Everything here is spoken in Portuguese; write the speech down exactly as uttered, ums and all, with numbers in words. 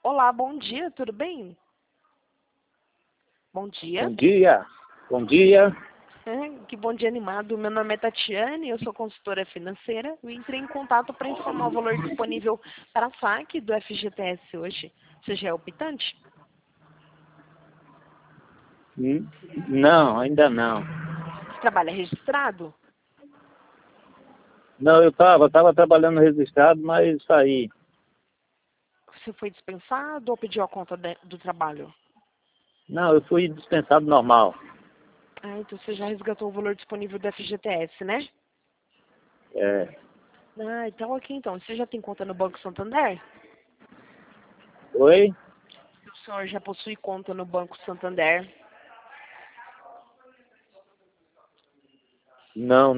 Olá, bom dia, tudo bem? Bom dia. Bom dia. Bom dia. É, que bom dia animado. Meu nome é Tatiane, eu sou consultora financeira. Eu entrei em contato para informar o valor disponível para saque do F G T S hoje. Você já é optante? Hum, Não, ainda não. Você trabalha registrado? Não, eu estava tava trabalhando registrado, mas saí. Você foi dispensado ou pediu a conta de- do trabalho? Não, eu fui dispensado normal. Ah, então você já resgatou o valor disponível do F G T S, né? É. Ah, então ok então. Você já tem conta no Banco Santander? Oi? O senhor já possui conta no Banco Santander? Não,